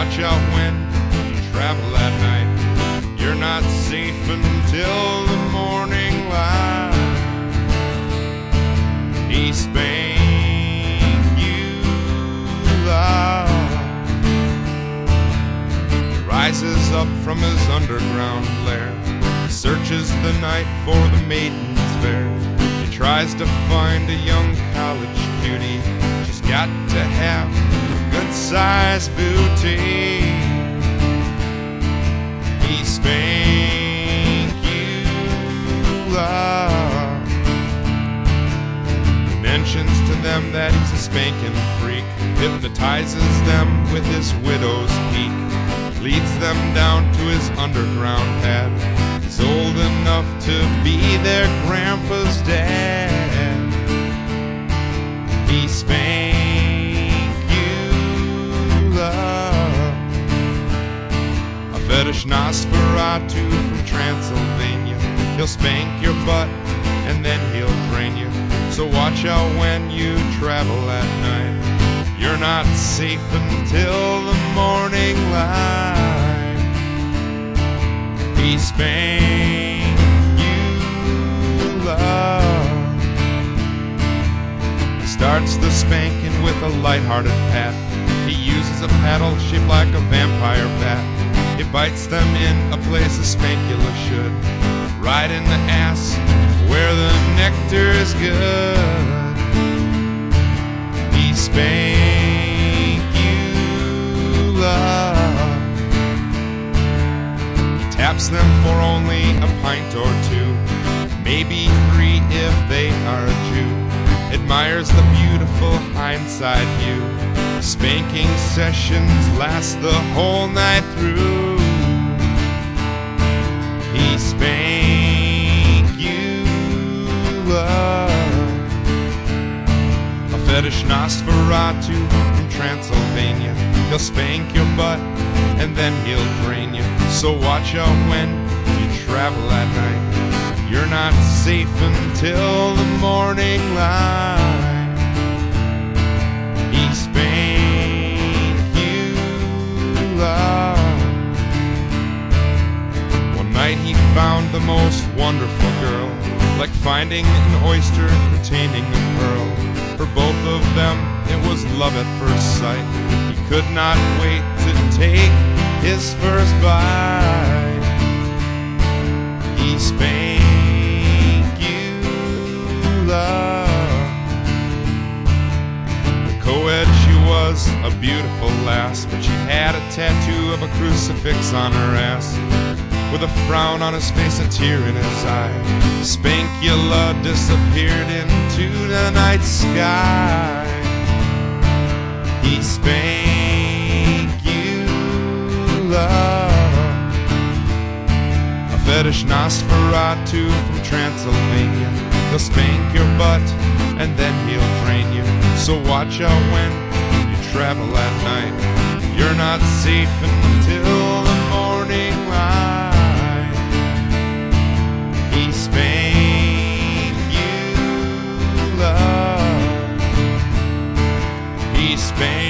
watch out when you travel at night. You're not safe until the morning light. He spank you loud. Rises up from his underground lair, searches the night for the maidens fair. He tries to find a young college cutie. She's got to have a good-sized booty. He spank you loud. He mentions to them that he's a spanking freak, hypnotizes them with his widow's peak, leads them down to his underground pad. He's old enough to be their grandpa's dad. He spank you love. A fetish Nosferatu from Transylvania. He'll spank your butt and then he'll drain you. So watch out when you travel at night. You're not safe until the morning light. He spank you love. He starts the spanking with a lighthearted pat. He uses a paddle shaped like a vampire bat. He bites them in a place a spankula should, right in the ass where the nectar is good. He spank you love. He taps them for only a pint or two, maybe 3 if they are a Jew. Admires the beautiful hindsight view. Spanking sessions last the whole night through. He spank you love. A fetish Nosferatu from Transylvania. He'll spank your butt and then he'll drain you. So watch out when you travel at night. You're not safe until the morning light. He spank you love. One night he found the most wonderful girl, like finding an oyster containing a pearl. For both of them it was love at first sight. He could not wait to take his first bite. He spank love. The co-ed, she was a beautiful lass, but she had a tattoo of a crucifix on her ass, with a frown on his face, a tear in his eye. Spankula disappeared into the night sky. He spank you love. A fetish Nosferatu from Transylvania. He'll spank your butt and then he'll drain you. So watch out when you travel at night. You're not safe until the morning light. He spank you love. He spank